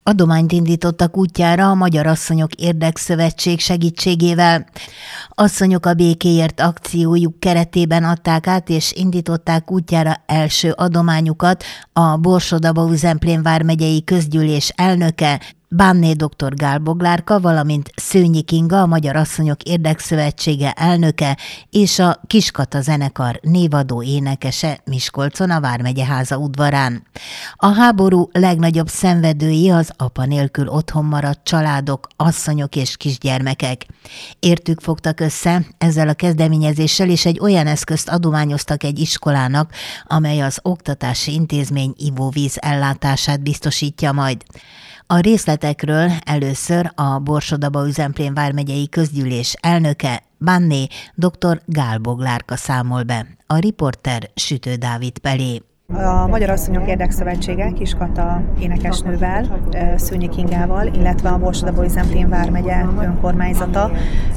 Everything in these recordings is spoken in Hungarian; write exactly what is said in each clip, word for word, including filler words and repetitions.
Adományt indítottak útjára a Magyar Asszonyok Érdekszövetség segítségével. Asszonyok a békéért akciójuk keretében adták át és indították útjára első adományukat a Borsod-Abaúj-Zemplén vármegyei közgyűlés elnöke, Bánné dr. Gál Boglárka, valamint Szőnyi Kinga, a Magyar Asszonyok Érdekszövetsége elnöke és a Kiskata zenekar névadó énekese Miskolcon a Vármegyeháza udvarán. A háború legnagyobb szenvedői az apa nélkül otthon maradt családok, asszonyok és kisgyermekek. Értük fogtak össze ezzel a kezdeményezéssel, és egy olyan eszközt adományoztak egy iskolának, amely az oktatási intézmény ivóvíz ellátását biztosítja majd. A részletekről először a Borsod-Abaúj-Zemplén vármegyei közgyűlés elnöke, Bánné dr. Gál Boglárka számol be. A riporter Sütő Dávid Pelé. A Magyar Asszonyok Érdekszövetsége Kiskata énekesnővel, Szőnyi Kingával, illetve a Borsod-Abaúj-Zemplén vármegye önkormányzata,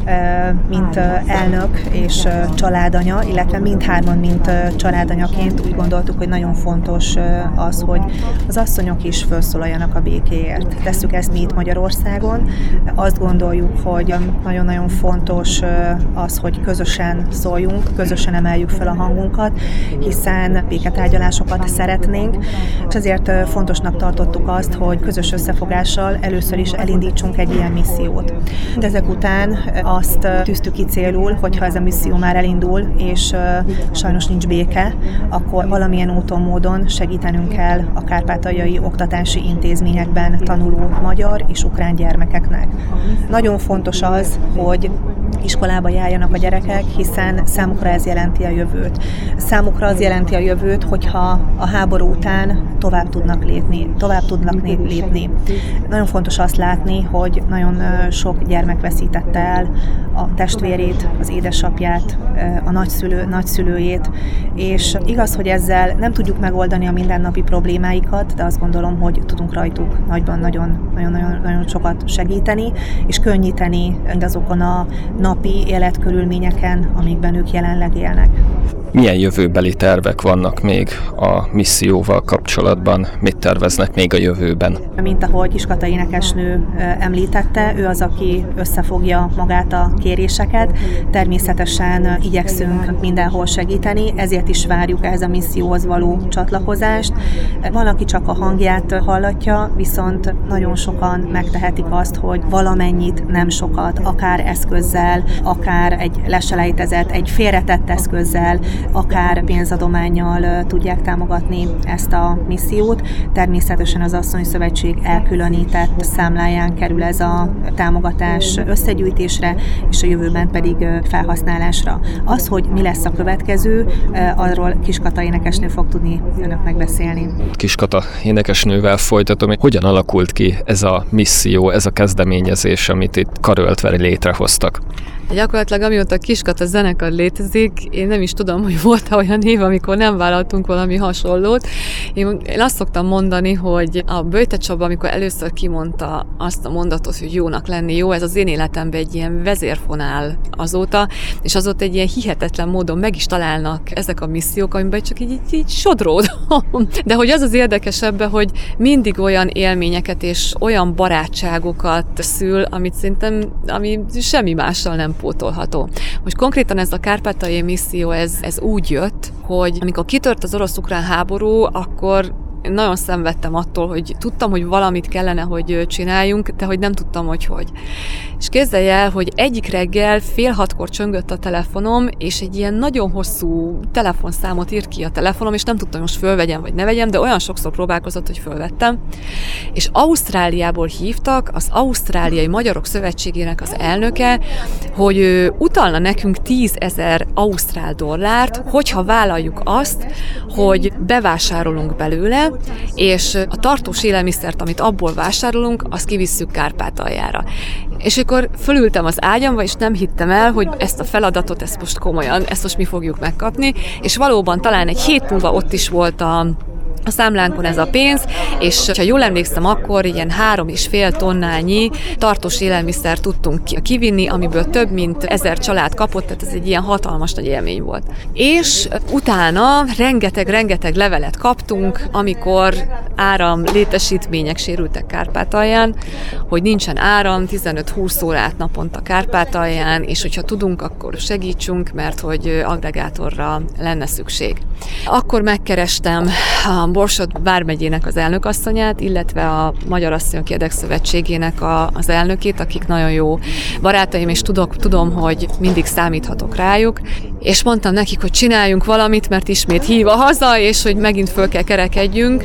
mint elnök és családanya, illetve mindhárman, mint családanyaként úgy gondoltuk, hogy nagyon fontos az, hogy az asszonyok is felszólaljanak a békéért. Tesszük ezt mi itt Magyarországon. Azt gondoljuk, hogy nagyon-nagyon fontos az, hogy közösen szóljunk, közösen emeljük fel a hangunkat, hiszen béketárgyalás szeretnénk, és ezért fontosnak tartottuk azt, hogy közös összefogással először is elindítsunk egy ilyen missziót. De ezek után azt tűztük ki célul, hogyha ez a misszió már elindul, és sajnos nincs béke, akkor valamilyen úton, módon segítenünk kell a kárpátaljai oktatási intézményekben tanuló magyar és ukrán gyermekeknek. Nagyon fontos az, hogy iskolába járjanak a gyerekek, hiszen számukra ez jelenti a jövőt. Számukra az jelenti a jövőt, hogyha a háború után tovább tudnak lépni, tovább tudnak lépni. Nagyon fontos azt látni, hogy nagyon sok gyermek veszítette el a testvérét, az édesapját, a nagyszülő, nagyszülőjét, és igaz, hogy ezzel nem tudjuk megoldani a mindennapi problémáikat, de azt gondolom, hogy tudunk rajtuk nagyban nagyon-nagyon sokat segíteni, és könnyíteni azokon a napi életkörülményeken, amikben ők jelenleg élnek. Milyen jövőbeli tervek vannak még a misszióval kapcsolatban? Mit terveznek még a jövőben? Mint ahogy Kiskata énekesnő említette, ő az, aki összefogja magát a kéréseket. Természetesen igyekszünk mindenhol segíteni, ezért is várjuk ehhez a misszióhoz való csatlakozást. Van, aki csak a hangját hallatja, viszont nagyon sokan megtehetik azt, hogy valamennyit, nem sokat, akár eszközzel, akár egy leselejtezett, egy félretett eszközzel, akár pénzadománnyal tudják támogatni ezt a missziót. Természetesen az Asszony Szövetség elkülönített számláján kerül ez a támogatás összegyűjtésre, és a jövőben pedig felhasználásra. Az, hogy mi lesz a következő, arról Kiskata énekesnő fog tudni önöknek beszélni. Kiskata énekesnővel folytatom, hogyan alakult ki ez a misszió, ez a kezdeményezés, amit itt karöltve létrehoztak? Gyakorlatilag amióta Kiskata zenekar létezik, én nem is tudom, hogy volt olyan év, amikor nem vállaltunk valami hasonlót. Én, én azt szoktam mondani, hogy a Böjte Csaba, amikor először kimondta azt a mondatot, hogy jónak lenni jó, ez az én életemben egy ilyen vezérfonál azóta, és azóta egy ilyen hihetetlen módon meg is találnak ezek a missziók, amiben csak így, így, így sodródom. De hogy az az érdekesebb, hogy mindig olyan élményeket és olyan barátságokat szül, amit szerintem, ami semmi mással nem pótolható. Most konkrétan ez a kárpátaljai misszió, ez, ez úgy jött, hogy amikor kitört az orosz-ukrán háború, akkor én nagyon szenvedtem attól, hogy tudtam, hogy valamit kellene, hogy csináljunk, de hogy nem tudtam, hogy hogy. És képzelj el, hogy egyik reggel fél hatkor csöngött a telefonom, és egy ilyen nagyon hosszú telefonszámot írt ki a telefonom, és nem tudtam, most fölvegyem, vagy ne vegyem, de olyan sokszor próbálkozott, hogy fölvettem. És Ausztráliából hívtak, az Ausztráliai Magyarok Szövetségének az elnöke, hogy ő utalna nekünk tízezer ausztrál dollárt, hogyha vállaljuk azt, hogy bevásárolunk belőle, és a tartós élelmiszert, amit abból vásárolunk, azt kivisszük Kárpátaljára. És akkor fölültem az ágyamba, és nem hittem el, hogy ezt a feladatot, ezt most komolyan, ezt most mi fogjuk megkapni, és valóban talán egy hét múlva ott is volt a a számlánkon ez a pénz, és ha jól emlékszem, akkor ilyen három és fél tonnányi tartós élelmiszer tudtunk kivinni, amiből több mint ezer család kapott, tehát ez egy ilyen hatalmas nagy élmény volt. És utána rengeteg-rengeteg levelet kaptunk, amikor áram létesítmények sérültek Kárpátalján, hogy nincsen áram, tizenöt-húsz órát naponta Kárpátalján, és hogyha tudunk, akkor segítsünk, mert hogy aggregátorra lenne szükség. Akkor megkerestem a Borsod vármegyének az elnökasszonyát, illetve a Magyar Asszonyok Érdekszövetségének a, az elnökét, akik nagyon jó barátaim, és tudok, tudom, hogy mindig számíthatok rájuk, és mondtam nekik, hogy csináljunk valamit, mert ismét hív a haza, és hogy megint föl kell kerekedjünk,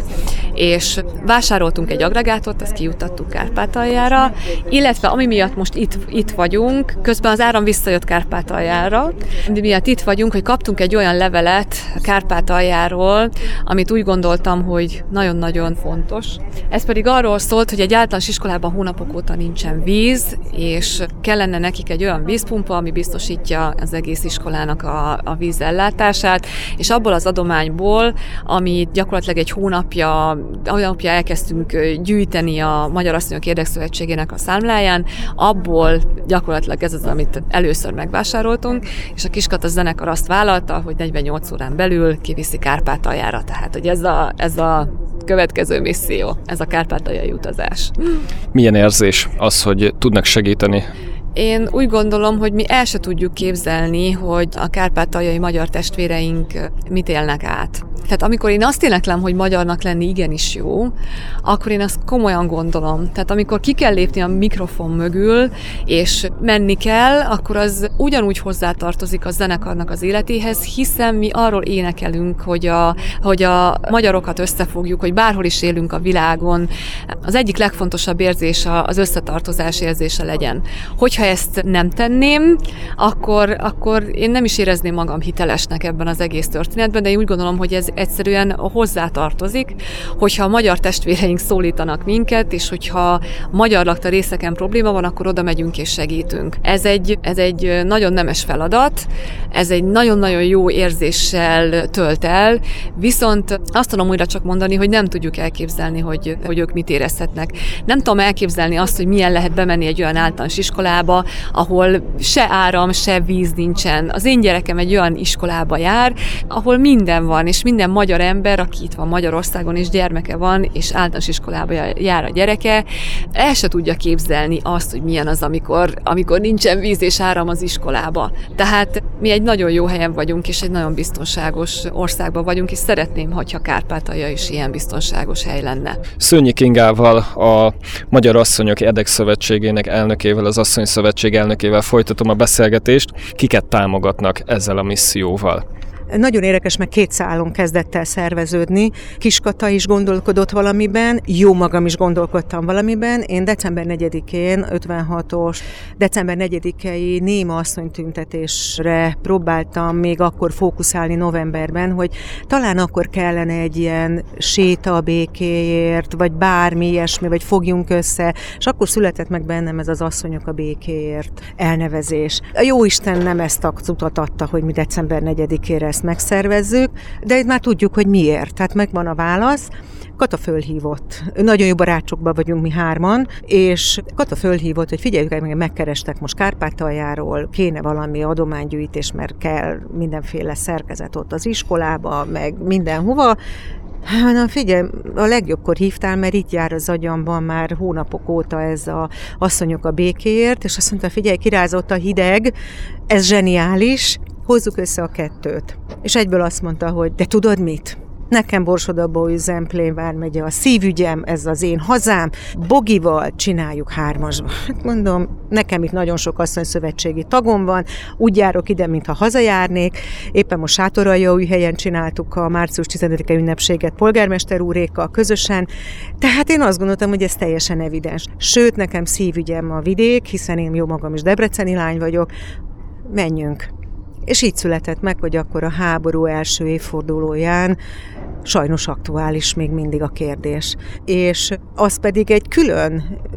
és vásároltunk egy aggregátort, azt kijuttattuk Kárpátaljára, illetve ami miatt most itt, itt vagyunk, közben az áram visszajött Kárpátaljára, de miatt itt vagyunk, hogy kaptunk egy olyan levelet Kárpátaljáról, amit úgy gondoltam, hogy nagyon-nagyon fontos. Ez pedig arról szólt, hogy egy általános iskolában hónapok óta nincsen víz, és kellene nekik egy olyan vízpumpa, ami biztosítja az egész iskolának a, a vízellátását, és abból az adományból, amit gyakorlatilag egy hónapja, hónapja elkezdtünk gyűjteni a Magyar Asszonyok Érdekszövetségének a számláján, abból gyakorlatilag ez az, amit először megvásároltunk, és a Kiskata zenekar azt vállalta, hogy negyvennyolc órán belül kiviszi Kárpátaljára, tehát hogy ez a, ez a következő misszió, ez a kárpátaljai utazás. Milyen érzés az, hogy tudnak segíteni? Én úgy gondolom, hogy mi el se tudjuk képzelni, hogy a kárpátaljai magyar testvéreink mit élnek át. Tehát amikor én azt éneklem, hogy magyarnak lenni igenis jó, akkor én azt komolyan gondolom. Tehát amikor ki kell lépni a mikrofon mögül, és menni kell, akkor az ugyanúgy hozzátartozik a zenekarnak az életéhez, hiszen mi arról énekelünk, hogy a, hogy a magyarokat összefogjuk, hogy bárhol is élünk a világon. Az egyik legfontosabb érzés az összetartozás érzése legyen. Hogyha ezt nem tenném, akkor, akkor én nem is érezném magam hitelesnek ebben az egész történetben, de én úgy gondolom, hogy ez egyszerűen hozzátartozik, hogyha a magyar testvéreink szólítanak minket, és hogyha magyar lakta részeken probléma van, akkor oda megyünk és segítünk. Ez egy, ez egy nagyon nemes feladat, ez egy nagyon-nagyon jó érzéssel tölt el, viszont azt tudom újra csak mondani, hogy nem tudjuk elképzelni, hogy, hogy ők mit érezhetnek. Nem tudom elképzelni azt, hogy milyen lehet bemenni egy olyan általános iskolába, ahol se áram, se víz nincsen. Az én gyerekem egy olyan iskolába jár, ahol minden van, és minden magyar ember, aki itt van Magyarországon, és gyermeke van, és általános iskolába jár a gyereke, el se tudja képzelni azt, hogy milyen az, amikor, amikor nincsen víz és áram az iskolába. Tehát mi egy nagyon jó helyen vagyunk, és egy nagyon biztonságos országban vagyunk, és szeretném, hogyha Kárpátalja is ilyen biztonságos hely lenne. Szőnyi Kingával, a Magyar Asszonyok Érdekszövetségének elnökével, az Asszonyszövetség elnökével folytatom a beszélgetést. Kiket támogatnak ezzel a misszióval? Nagyon érdekes, meg két szálon kezdett el szerveződni. Kiskata is gondolkodott valamiben, jó magam is gondolkodtam valamiben. Én december negyedikén, ötvenhatos december negyedikei néma asszonytüntetésre próbáltam még akkor fókuszálni novemberben, hogy talán akkor kellene egy ilyen séta a békéért, vagy bármi ilyesmi, vagy fogjunk össze, és akkor született meg bennem ez az Asszonyok a békéért elnevezés. A Jóisten nem ezt a utat adta, hogy mi december negyedikére ezt megszervezzük, de itt már tudjuk, hogy miért. Tehát megvan a válasz. Kata fölhívott. Nagyon jó barátságban vagyunk mi hárman, és Kata fölhívott, hogy figyeljük meg, megkerestek most Kárpátaljáról, kéne valami adománygyűjtés, mert kell mindenféle szerkezet ott az iskolába, meg mindenhova. Na figyelj, a legjobbkor hívtál, mert itt jár az agyamban már hónapok óta ez a Asszonyok a békéért, és azt mondta, figyelj, kirázott a hideg, ez zseniális, hozzuk össze a kettőt. És egyből azt mondta, hogy de tudod mit? Nekem Borsod-Abaúj Zemplén vármegye a szívügyem, ez az én hazám, Bogival csináljuk hármasba. Hát mondom, nekem itt nagyon sok asszonyszövetségi tagom van, úgy járok ide, mintha hazajárnék. Éppen most Sátoraljaújhelyen csináltuk a március tizenötödike ünnepséget polgármester úrékkal közösen, tehát én azt gondoltam, hogy ez teljesen evidens. Sőt, nekem szívügyem a vidék, hiszen én jó magam is debreceni lány vagyok, menjünk. És így született meg, hogy akkor a háború első évfordulóján sajnos aktuális még mindig a kérdés. És az pedig egy külön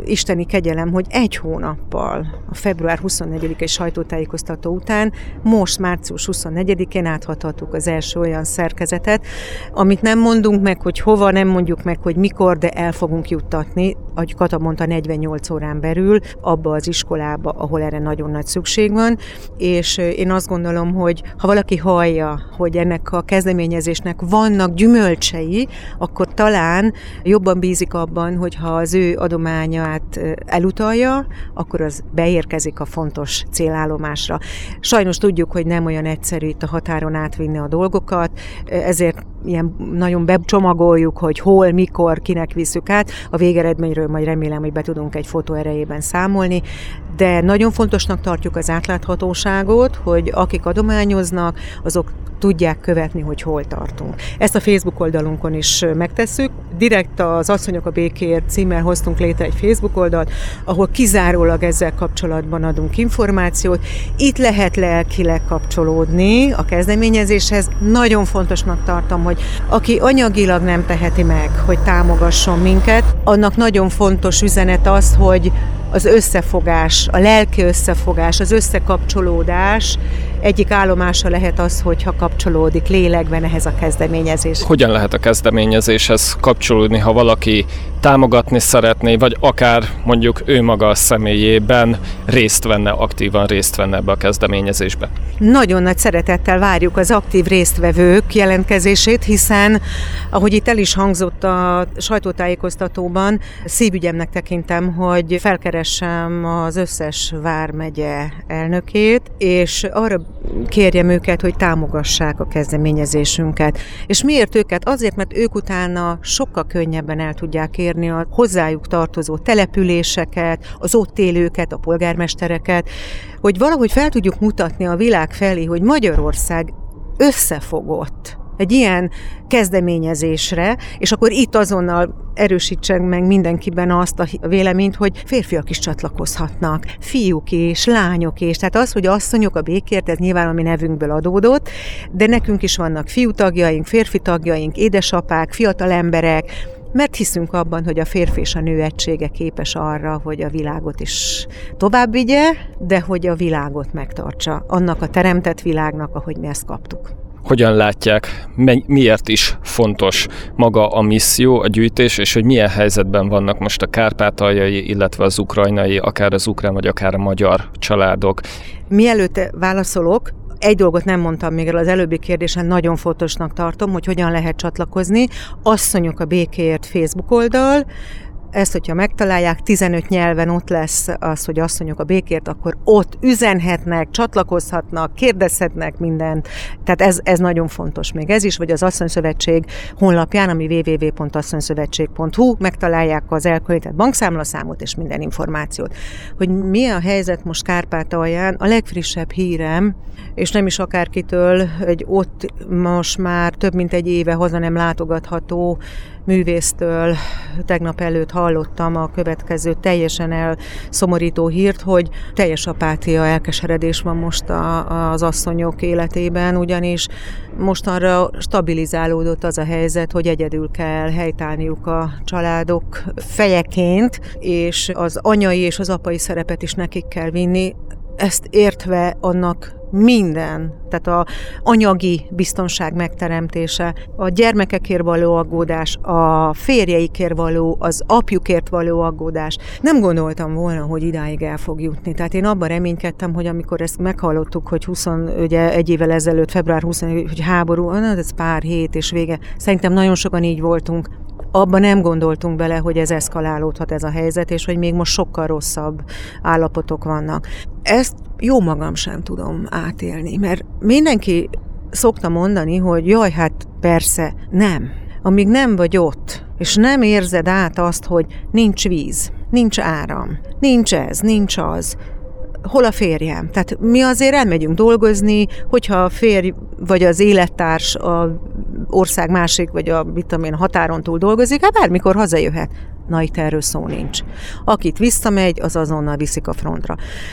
isteni kegyelem, hogy egy hónappal a február huszonnegyedike sajtótájékoztató után most március huszonnegyedikén áthatottuk az első olyan szerkezetet, amit nem mondunk meg, hogy hova, nem mondjuk meg, hogy mikor, de el fogunk juttatni, ahogy Kata mondta, negyvennyolc órán belül abba az iskolába, ahol erre nagyon nagy szükség van, és én azt gondolom, hogy ha valaki hallja, hogy ennek a kezdeményezésnek vannak gyümölcsei, akkor talán jobban bízik abban, hogy ha az ő adományát elutalja, akkor az beérkezik a fontos célállomásra. Sajnos tudjuk, hogy nem olyan egyszerű itt a határon átvinni a dolgokat, ezért ilyen nagyon becsomagoljuk, hogy hol, mikor, kinek visszük át. A végeredményről majd remélem, hogy be tudunk egy fotó erejében számolni, de nagyon fontosnak tartjuk az átláthatóságot, hogy akik adományoznak, azok tudják követni, hogy hol tartunk. Ezt a Facebook oldalunkon is megtesszük. Direkt az Asszonyok a Békéért címmel hoztunk létre egy Facebook oldalt, ahol kizárólag ezzel kapcsolatban adunk információt. Itt lehet lelkileg kapcsolódni a kezdeményezéshez. Nagyon fontosnak tartom, hogy aki anyagilag nem teheti meg, hogy támogasson minket, annak nagyon fontos üzenet az, hogy az összefogás, a lelki összefogás, az összekapcsolódás egyik állomása lehet az, hogyha kapcsolódik lélekben ehhez a kezdeményezéshez. Hogyan lehet a kezdeményezéshez kapcsolódni, ha valaki támogatni szeretné, vagy akár mondjuk ő maga a személyében részt venne, aktívan részt venne ebbe a kezdeményezésbe? Nagyon nagy szeretettel várjuk az aktív résztvevők jelentkezését, hiszen, ahogy itt el is hangzott a sajtótájékoztatóban, szívügyemnek tekintem, hogy felkeressem az összes vármegye elnökét, és arra kérjem őket, hogy támogassák a kezdeményezésünket. És miért őket? Azért, mert ők utána sokkal könnyebben el tudják érni a hozzájuk tartozó településeket, az ott élőket, a polgármestereket, hogy valahogy fel tudjuk mutatni a világ felé, hogy Magyarország összefogott egy ilyen kezdeményezésre, és akkor itt azonnal erősítsen meg mindenkiben azt a véleményt, hogy férfiak is csatlakozhatnak, fiúk is, lányok is. Tehát az, hogy Asszonyok a Békért, ez nyilván a mi nevünkből adódott, de nekünk is vannak fiú tagjaink, férfi tagjaink, édesapák, fiatal emberek, mert hiszünk abban, hogy a férfi és a nő egysége képes arra, hogy a világot is tovább vigye, de hogy a világot megtartsa, annak a teremtett világnak, ahogy mi ezt kaptuk. Hogyan látják, miért is fontos maga a misszió, a gyűjtés, és hogy milyen helyzetben vannak most a kárpátaljai, illetve az ukrajnai, akár az ukrán, vagy akár a magyar családok? Mielőtt válaszolok, egy dolgot nem mondtam még el az előbbi kérdésen, nagyon fontosnak tartom, hogy hogyan lehet csatlakozni. Asszonyok a Békéért Facebook oldal, ezt, hogyha megtalálják, tizenöt nyelven ott lesz az, hogy Asszonyok a Békért, akkor ott üzenhetnek, csatlakozhatnak, kérdezhetnek mindent. Tehát ez, ez nagyon fontos még ez is, vagy az Asszonyszövetség honlapján, ami double-u double-u double-u pont asszonyszövetség pont hu, megtalálják az elkülönített bankszámlaszámot és minden információt. Hogy mi a helyzet most Kárpátalján, a legfrissebb hírem, és nem is akárkitől, egy ott most már több mint egy éve haza nem látogatható művésztől tegnap előtt hallottam a következő teljesen elszomorító hírt, hogy teljes apátia, elkeseredés van most a, az asszonyok életében, ugyanis mostanra stabilizálódott az a helyzet, hogy egyedül kell helytállniuk a családok fejeként, és az anyai és az apai szerepet is nekik kell vinni. Ezt értve annak minden, tehát az anyagi biztonság megteremtése, a gyermekekért való aggódás, a férjeikért való, az apjukért való aggódás. Nem gondoltam volna, hogy idáig el fog jutni. Tehát én abban reménykedtem, hogy amikor ezt meghallottuk, hogy húsz, ugye egy évvel ezelőtt, február huszadikán, hogy háború, na, ez pár hét és vége. Szerintem nagyon sokan így voltunk. Abban nem gondoltunk bele, hogy ez eszkalálódhat ez a helyzet, és hogy még most sokkal rosszabb állapotok vannak. Ezt jó magam sem tudom átélni, mert mindenki szokta mondani, hogy jaj, hát persze, nem. Amíg nem vagy ott, és nem érzed át azt, hogy nincs víz, nincs áram, nincs ez, nincs az, hol a férjem? Tehát mi azért elmegyünk dolgozni, hogyha a férj vagy az élettárs a ország másik, vagy a, mit tudom én, határon túl dolgozik, hát bármikor hazajöhet. Na, itt erről szó nincs. Akit visszamegy, az azonnal viszik a frontra.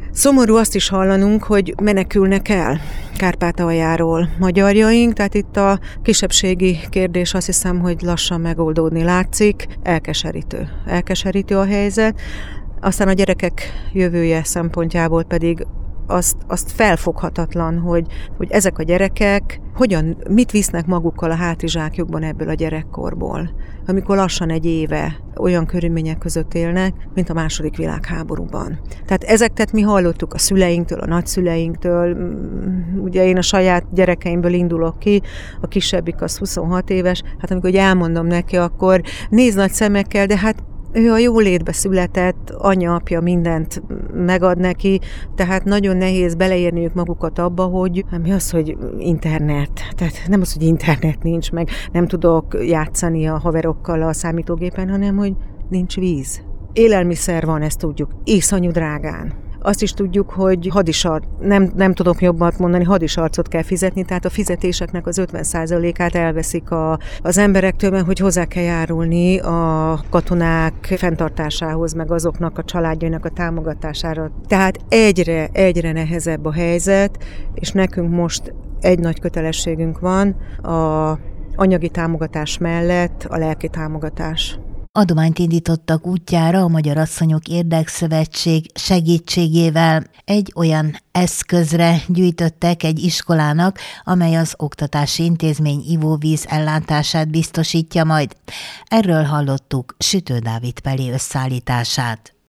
Szomorú azt is hallanunk, hogy menekülnek el Kárpátaljáról magyarjaink, tehát itt a kisebbségi kérdés azt hiszem, hogy lassan megoldódni látszik, elkeserítő. Elkeserítő a helyzet, aztán a gyerekek jövője szempontjából pedig azt, azt felfoghatatlan, hogy, hogy ezek a gyerekek hogyan, mit visznek magukkal a hátizsákjukban ebből a gyerekkorból, amikor lassan egy éve olyan körülmények között élnek, mint a második világháborúban. Tehát ezeket mi hallottuk a szüleinktől, a nagyszüleinktől, ugye én a saját gyerekeimből indulok ki, a kisebbik az huszonhat éves, hát amikor elmondom neki, akkor néz nagy szemekkel, de hát ő a jólétbe született, anya, apja mindent megad neki, tehát nagyon nehéz beleérniük magukat abba, hogy mi az, hogy internet. Tehát nem az, hogy internet nincs, meg nem tudok játszani a haverokkal a számítógépen, hanem hogy nincs víz. Élelmiszer van, ezt tudjuk, iszonyú drágán. Azt is tudjuk, hogy hadisarc, nem, nem tudok jobbat mondani, hadisarcot kell fizetni, tehát a fizetéseknek az ötven százalékát elveszik a, az emberektől, mert hogy hozzá kell járulni a katonák fenntartásához, meg azoknak a családjainak a támogatására. Tehát egyre, egyre nehezebb a helyzet, és nekünk most egy nagy kötelességünk van, a anyagi támogatás mellett a lelki támogatás. Adományt indítottak útjára a Magyar Asszonyok Érdekszövetség segítségével. Egy olyan eszközre gyűjtöttek egy iskolának, amely az oktatási intézmény ivóvíz ellátását biztosítja majd. Erről hallottuk Sütő Dávid Peli összeállítását.